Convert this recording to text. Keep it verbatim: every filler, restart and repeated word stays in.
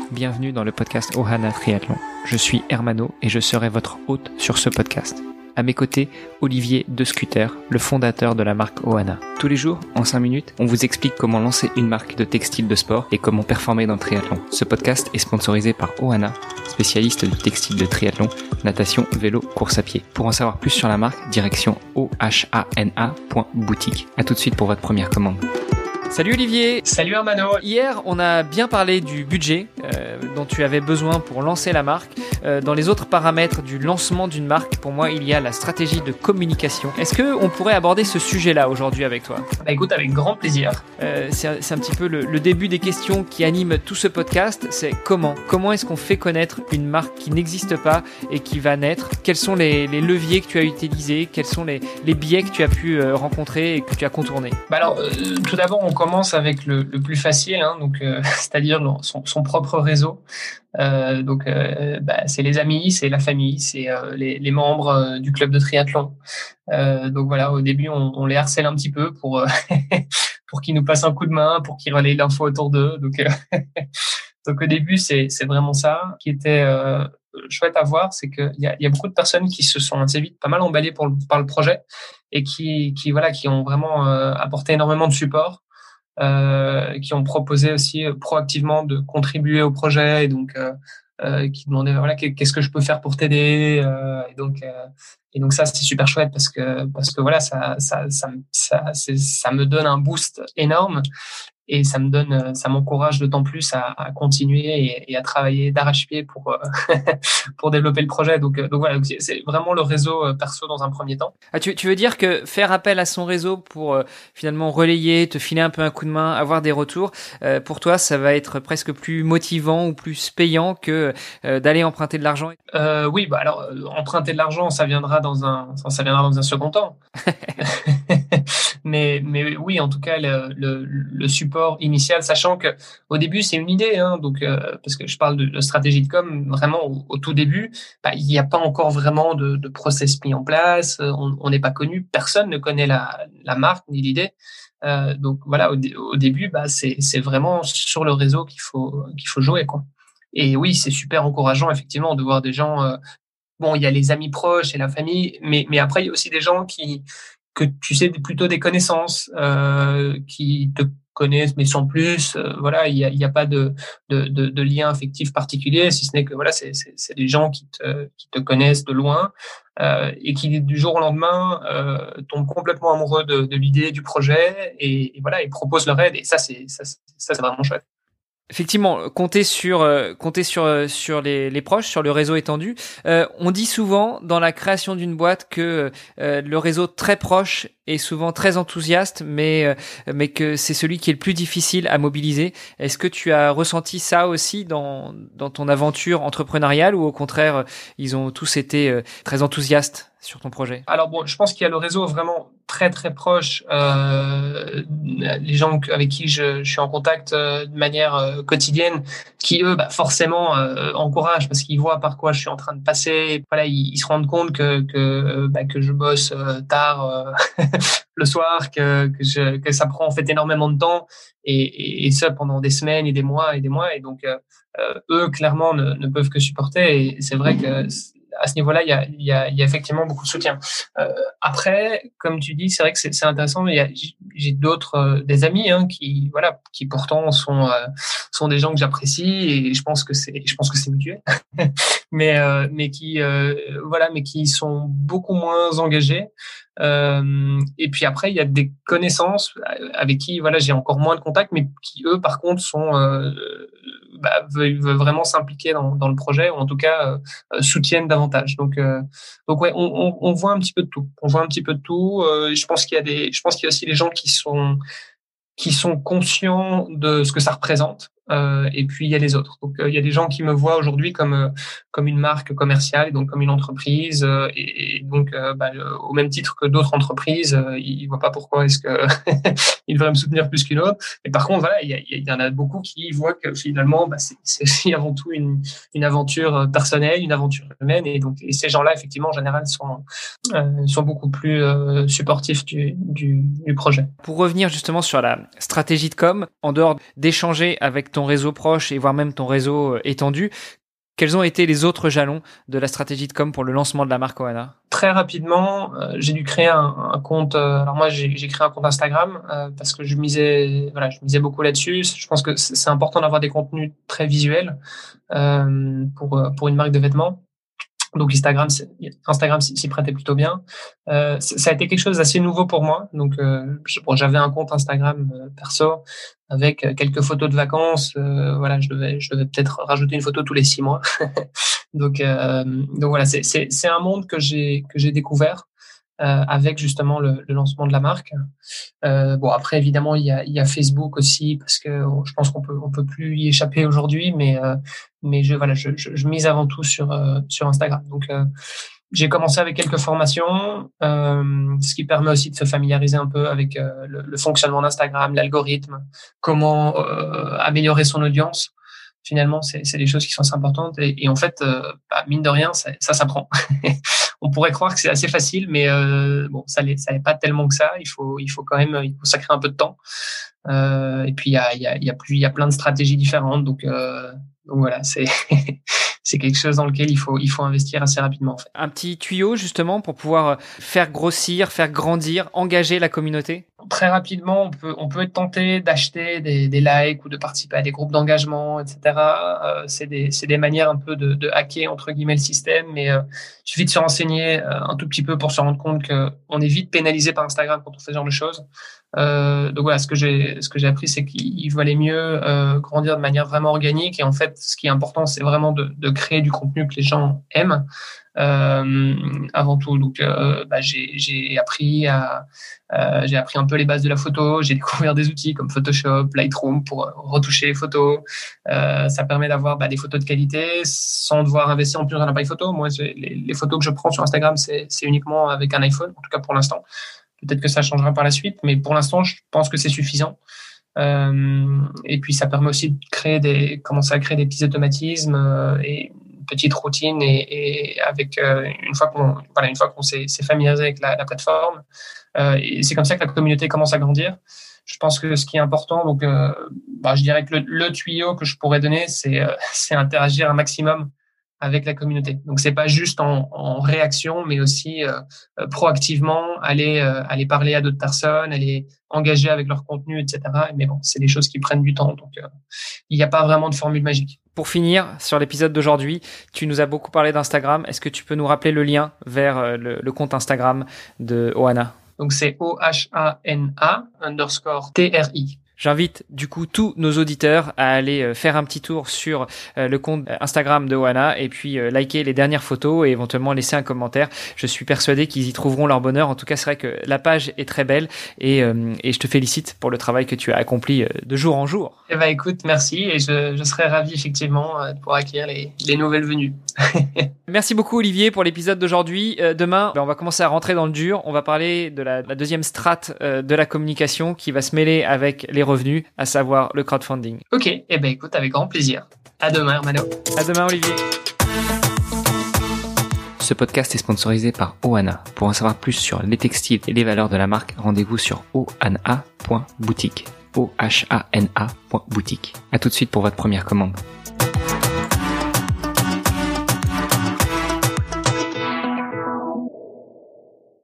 bienvenue dans le podcast Ohana Triathlon. Je suis Hermano et je serai votre hôte sur ce podcast. À mes côtés, Olivier De Scuter, le fondateur de la marque Ohana. Tous les jours, en cinq minutes, on vous explique comment lancer une marque de textile de sport et comment performer dans le triathlon. Ce podcast est sponsorisé par Ohana, spécialiste du textile de triathlon, natation, vélo, course à pied. Pour en savoir plus sur la marque, direction ohana point boutique. À tout de suite pour votre première commande. Salut Olivier. Salut Hermano. Hier, on a bien parlé du budget euh, dont tu avais besoin pour lancer la marque. Euh, dans les autres paramètres du lancement d'une marque, pour moi, il y a la stratégie de communication. Est-ce que on pourrait aborder ce sujet-là aujourd'hui avec toi ? Bah écoute, avec grand plaisir. Euh, c'est, c'est un petit peu le, le début des questions qui animent tout ce podcast. C'est comment ? Comment est-ce qu'on fait connaître une marque qui n'existe pas et qui va naître ? Quels sont les, les leviers que tu as utilisés ? Quels sont les, les biais que tu as pu euh, rencontrer et que tu as contournés ? Bah alors, euh, tout d'abord, on commence avec le, le plus facile, hein, donc euh, c'est-à-dire son, son propre réseau. Euh, donc, euh, bah, c'est les amis, c'est la famille, c'est euh, les, les membres euh, du club de triathlon. Euh, donc voilà, au début, on, on les harcèle un petit peu pour euh, pour qu'ils nous passent un coup de main, pour qu'ils relayent l'info autour d'eux. Donc, euh, donc au début, c'est c'est vraiment ça qui était euh, chouette à voir, c'est qu'il y a, il y a beaucoup de personnes qui se sont assez vite pas mal emballées pour le, par le projet et qui qui voilà qui ont vraiment euh, apporté énormément de support. Euh, qui ont proposé aussi euh, proactivement de contribuer au projet et donc euh, euh, qui demandaient voilà qu'est-ce que je peux faire pour t'aider euh, et donc euh, et donc ça c'est super chouette parce que parce que voilà ça ça ça ça, c'est, ça me donne un boost énorme et ça me donne ça m'encourage d'autant plus à, à continuer et, et à travailler d'arrache-pied pour pour développer le projet. Donc donc voilà, c'est vraiment le réseau perso dans un premier temps. Ah, tu tu veux dire que faire appel à son réseau pour euh, finalement relayer, te filer un peu un coup de main, avoir des retours, euh, pour toi ça va être presque plus motivant ou plus payant que euh, d'aller emprunter de l'argent? Euh, oui, bah alors euh, emprunter de l'argent, ça viendra dans un ça viendra dans un second temps. mais mais oui, en tout cas le le, le support initial, sachant que au début c'est une idée, hein, donc euh, parce que je parle de, de stratégie de com, vraiment au, au tout début, bah, il n'y a pas encore vraiment de, de process mis en place, on n'est pas connu, personne ne connaît la la marque ni l'idée, euh, donc voilà au, au début bah c'est c'est vraiment sur le réseau qu'il faut qu'il faut jouer quoi. Et oui, c'est super encourageant effectivement de voir des gens. Euh, bon, il y a les amis proches et la famille, mais mais après il y a aussi des gens qui que tu sais plutôt des connaissances euh, qui te connaissent mais sans plus. Euh, voilà, il y a il y a pas de de de, de lien affectif particulier, si ce n'est que voilà c'est c'est c'est des gens qui te qui te connaissent de loin euh, et qui du jour au lendemain euh, tombent complètement amoureux de de l'idée du projet et, et voilà ils proposent leur aide et ça c'est ça ça c'est vraiment chouette. Effectivement, compter sur euh, compter sur euh, sur les, les proches, sur le réseau étendu. Euh, on dit souvent dans la création d'une boîte que euh, le réseau très proche est souvent très enthousiaste, mais euh, mais que c'est celui qui est le plus difficile à mobiliser. Est-ce que tu as ressenti ça aussi dans dans ton aventure entrepreneuriale ou au contraire ils ont tous été euh, très enthousiastes sur ton projet? Alors bon, je pense qu'il y a le réseau vraiment très très proche, euh, les gens avec qui je, je suis en contact euh, de manière euh, quotidienne, qui eux, bah, forcément euh, encouragent parce qu'ils voient par quoi je suis en train de passer. Voilà, ils, ils se rendent compte que que bah, que je bosse euh, tard euh, le soir, que que, je, que ça prend en fait énormément de temps et, et, et ça pendant des semaines et des mois et des mois. Et donc euh, eux clairement ne, ne peuvent que supporter. Et c'est vrai que à ce niveau-là, il y a, il y a, il y a effectivement beaucoup de soutien. Euh, après, comme tu dis, c'est vrai que c'est, c'est intéressant. Il y a, j'ai d'autres, euh, des amis, hein, qui, voilà, qui pourtant sont, euh, sont des gens que j'apprécie et je pense que c'est, je pense que c'est mutuel. mais, euh, mais qui, euh, voilà, mais qui sont beaucoup moins engagés. Euh, et puis après, il y a des connaissances avec qui, voilà, j'ai encore moins de contacts, mais qui eux, par contre, sont euh, bah, veulent, veulent vraiment s'impliquer dans, dans le projet ou en tout cas euh, soutiennent davantage. Donc, euh, donc ouais, on, on, on voit un petit peu de tout. On voit un petit peu de tout. Euh, je pense qu'il y a des, je pense qu'il y a aussi des gens qui sont qui sont conscients de ce que ça représente. Euh, et puis il y a les autres. Donc euh, il y a des gens qui me voient aujourd'hui comme euh, comme une marque commerciale et donc comme une entreprise euh, et, et donc euh, bah, le, au même titre que d'autres entreprises, euh, ils voient pas pourquoi est-ce que ils devraient me soutenir plus qu'une autre. Et par contre voilà, il y, a, il y en a beaucoup qui voient que finalement bah, c'est, c'est aussi avant tout une une aventure personnelle, une aventure humaine et donc et ces gens-là effectivement en général sont euh, sont beaucoup plus euh, supportifs du, du du projet. Pour revenir justement sur la stratégie de com, en dehors d'échanger avec ton ton réseau proche et voire même ton réseau étendu. Quels ont été les autres jalons de la stratégie de com pour le lancement de la marque Ohana? Très rapidement, euh, j'ai dû créer un, un compte. Euh, alors moi, j'ai, j'ai créé un compte Instagram euh, parce que je misais, voilà, je misais beaucoup là-dessus. Je pense que c'est, c'est important d'avoir des contenus très visuels euh, pour pour une marque de vêtements. Donc Instagram, Instagram s'y prêtait plutôt bien. Euh, ça a été quelque chose d'assez nouveau pour moi. Donc euh, bon, j'avais un compte Instagram euh, perso avec quelques photos de vacances. Euh, voilà, je devais, je devais peut-être rajouter une photo tous les six mois. donc, euh, donc voilà, c'est, c'est, c'est un monde que j'ai que j'ai découvert euh, avec justement le, le lancement de la marque. Euh, bon après évidemment il y a, il y a Facebook aussi parce que je pense qu'on peut on peut plus y échapper aujourd'hui, mais euh, mais je voilà je, je, je mise avant tout sur euh, sur Instagram. Donc euh, j'ai commencé avec quelques formations, euh, ce qui permet aussi de se familiariser un peu avec euh, le, le fonctionnement d'Instagram, l'algorithme, comment euh, améliorer son audience. Finalement, c'est, c'est des choses qui sont assez importantes et, et en fait, euh, bah, mine de rien, ça, ça s'apprend. On pourrait croire que c'est assez facile, mais euh, bon, ça l'est, ça l'est pas tellement que ça. Il faut, il faut quand même y consacrer un peu de temps. Euh, et puis il y a, il y a, il y a plus, il y a plein de stratégies différentes. Donc, euh, donc voilà, c'est c'est quelque chose dans lequel il faut, il faut investir assez rapidement. En fait. Un petit tuyau justement pour pouvoir faire grossir, faire grandir, engager la communauté. Très rapidement, on peut, on peut être tenté d'acheter des, des likes ou de participer à des groupes d'engagement, et cetera. Euh, c'est des, c'est des manières un peu de, de hacker entre guillemets le système, mais euh, il suffit de se renseigner euh, un tout petit peu pour se rendre compte que on est vite pénalisé par Instagram quand on fait ce genre de choses. Euh, donc voilà, ce que j'ai, ce que j'ai appris, c'est qu'il valait mieux euh, grandir de manière vraiment organique. Et en fait, ce qui est important, c'est vraiment de, de créer du contenu que les gens aiment. Euh, avant tout, donc euh, bah, j'ai, j'ai appris à, euh, j'ai appris un peu les bases de la photo. J'ai découvert des outils comme Photoshop, Lightroom pour retoucher les photos. Euh, ça permet d'avoir bah, des photos de qualité sans devoir investir en plus dans un appareil photo. Moi, les, les photos que je prends sur Instagram, c'est, c'est uniquement avec un iPhone, en tout cas pour l'instant. Peut-être que ça changera par la suite, mais pour l'instant, je pense que c'est suffisant. Euh, et puis, ça permet aussi de créer des, commencer à créer des petits automatismes euh, et une petite routine. Et, et avec euh, une fois qu'on, voilà, une fois qu'on s'est, s'est familiarisé avec la, la plateforme, euh, et c'est comme ça que la communauté commence à grandir. Je pense que ce qui est important, donc, euh, bah, je dirais que le, le tuyau que je pourrais donner, c'est, euh, c'est interagir un maximum avec la communauté. Donc c'est pas juste en, en réaction, mais aussi euh, proactivement aller euh, aller parler à d'autres personnes, aller engager avec leur contenu, et cetera. Mais bon, c'est des choses qui prennent du temps, donc euh, il n'y a pas vraiment de formule magique. Pour finir sur l'épisode d'aujourd'hui, tu nous as beaucoup parlé d'Instagram. Est-ce que tu peux nous rappeler le lien vers le, le compte Instagram de Ohana? Donc c'est O H A N A underscore T R I. J'invite du coup tous nos auditeurs à aller faire un petit tour sur le compte Instagram de Ohana et puis liker les dernières photos et éventuellement laisser un commentaire. Je suis persuadé qu'ils y trouveront leur bonheur. En tout cas, c'est vrai que la page est très belle et, euh, et je te félicite pour le travail que tu as accompli de jour en jour. Eh ben, écoute, merci et je, je serais ravi effectivement de pouvoir accueillir les, les nouvelles venues. Merci beaucoup Olivier pour l'épisode d'aujourd'hui. Euh, demain, on va commencer à rentrer dans le dur. On va parler de la, la deuxième strate euh, de la communication qui va se mêler avec les revenus, à savoir le crowdfunding. Ok, eh ben écoute, avec grand plaisir. À demain, Hermano. À demain, Olivier. Ce podcast est sponsorisé par Ohana. Pour en savoir plus sur les textiles et les valeurs de la marque, rendez-vous sur ohana point boutique. O H A N A point boutique. À tout de suite pour votre première commande.